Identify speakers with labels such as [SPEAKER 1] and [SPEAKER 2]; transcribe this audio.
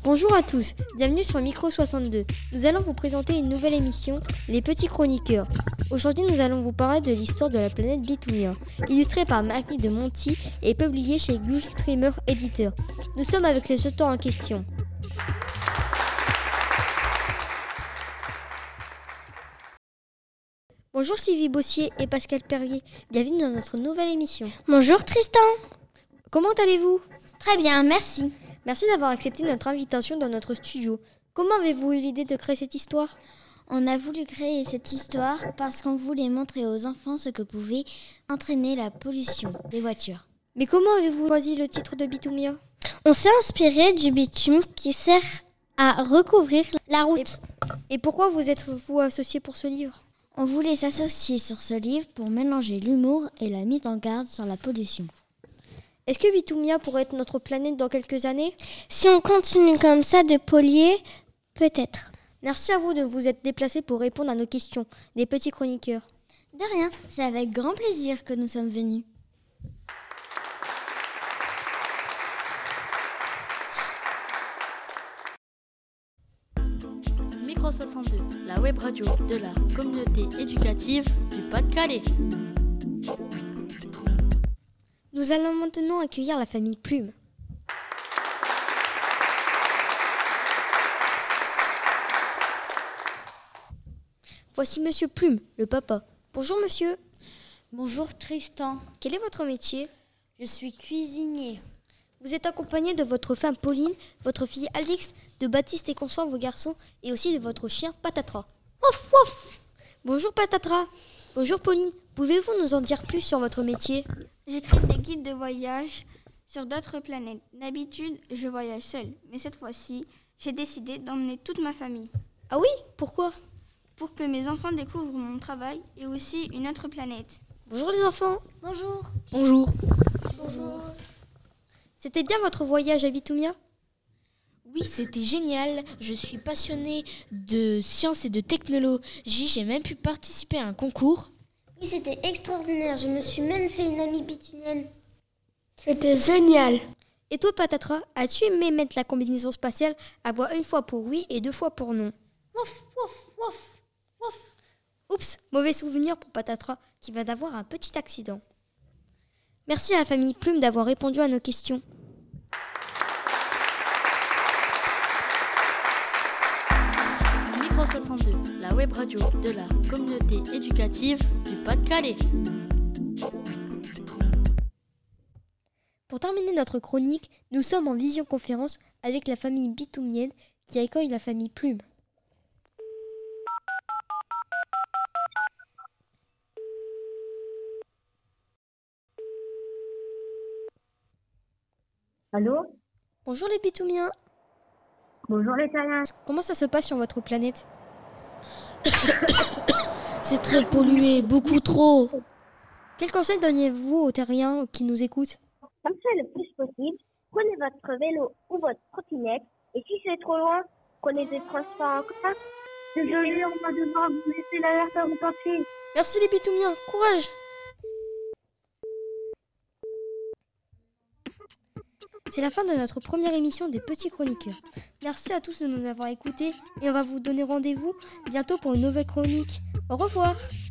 [SPEAKER 1] Bonjour à tous, bienvenue sur Micro 62. Nous allons vous présenter une nouvelle émission, Les Petits Chroniqueurs. Aujourd'hui, nous allons vous parler de l'histoire de la planète Bithounia, illustrée par Marie de Monti et publiée chez Gulfstreamer Éditeur. Nous sommes avec les auteurs en question. Bonjour Sylvie Bossier et Pascal Perrier, bienvenue dans notre nouvelle émission.
[SPEAKER 2] Bonjour Tristan.
[SPEAKER 1] Comment allez-vous ?
[SPEAKER 2] Très bien, merci.
[SPEAKER 1] Merci d'avoir accepté notre invitation dans notre studio. Comment avez-vous eu l'idée de créer cette histoire ?
[SPEAKER 2] On a voulu créer cette histoire parce qu'on voulait montrer aux enfants ce que pouvait entraîner la pollution des voitures.
[SPEAKER 1] Mais comment avez-vous choisi le titre de Bithounia ?
[SPEAKER 2] On s'est inspiré du bitume qui sert à recouvrir la route.
[SPEAKER 1] Et pourquoi vous êtes-vous associé pour ce livre ?
[SPEAKER 2] On voulait s'associer sur ce livre pour mélanger l'humour et la mise en garde sur la pollution.
[SPEAKER 1] Est-ce que Bithounia pourrait être notre planète dans quelques années ?
[SPEAKER 2] Si on continue comme ça de polluer, peut-être.
[SPEAKER 1] Merci à vous de vous être déplacés pour répondre à nos questions, des petits chroniqueurs.
[SPEAKER 2] De rien, c'est avec grand plaisir que nous sommes venus.
[SPEAKER 3] Micro 62, la web radio de la communauté éducative du Pas-de-Calais.
[SPEAKER 1] Nous allons maintenant accueillir la famille Plume. Voici Monsieur Plume, le papa. Bonjour monsieur.
[SPEAKER 4] Bonjour Tristan,
[SPEAKER 1] Quel est votre métier ?
[SPEAKER 4] je suis cuisinier.
[SPEAKER 1] Vous êtes accompagné de votre femme Pauline, votre fille Alix, de Baptiste et Constant, vos garçons, et aussi de votre chien Patatra. Ouf, ouf. Bonjour Patatra. Bonjour Pauline. Pouvez-vous nous en dire plus sur votre métier ?
[SPEAKER 5] J'écris des guides de voyage sur d'autres planètes. D'habitude, je voyage seule, mais cette fois-ci, j'ai décidé d'emmener toute ma famille
[SPEAKER 1] Ah oui ? Pourquoi ?
[SPEAKER 5] pour que mes enfants découvrent mon travail et aussi une autre planète.
[SPEAKER 1] Bonjour les enfants.
[SPEAKER 2] Bonjour.
[SPEAKER 3] Bonjour.
[SPEAKER 1] C'était bien votre voyage à Bithounia ?
[SPEAKER 4] Oui, c'était génial. Je suis passionnée de sciences et de technologie. J'ai même pu participer à un concours.
[SPEAKER 2] Oui, c'était extraordinaire. Je me suis même fait une amie bithunienne.
[SPEAKER 4] C'était génial.
[SPEAKER 1] Et toi Patatra, as-tu aimé mettre la combinaison spatiale à voix une fois pour oui et deux fois pour non ?
[SPEAKER 2] Wouf, wouf, wouf, wouf.
[SPEAKER 1] Oups, mauvais souvenir pour Patatra qui vient d'avoir un petit accident. Merci à la famille Plume d'avoir répondu à nos questions.
[SPEAKER 3] Micro 62, la web radio de la communauté éducative du Pas-de-Calais.
[SPEAKER 1] Pour terminer notre chronique, nous sommes en visioconférence avec la famille Bithoumienne qui accueille la famille Plume.
[SPEAKER 6] Allô?
[SPEAKER 1] Bonjour les Bithoumiens,
[SPEAKER 6] Bonjour les Terriens.
[SPEAKER 1] comment ça se passe sur votre planète ?
[SPEAKER 4] C'est très pollué, beaucoup trop.
[SPEAKER 1] Quel conseil donnez-vous aux terriens qui nous écoutent ?
[SPEAKER 6] Marchez le plus possible, prenez votre vélo ou votre trottinette, et si c'est trop loin, prenez des transports en commun. Désolé, on va devoir vous laisser l'alerte retentir.
[SPEAKER 1] Merci les Bithoumiens, courage ! C'est la fin de notre première émission des Petits Chroniqueurs. Merci à tous de nous avoir écoutés et on va vous donner rendez-vous bientôt pour une nouvelle chronique. Au revoir!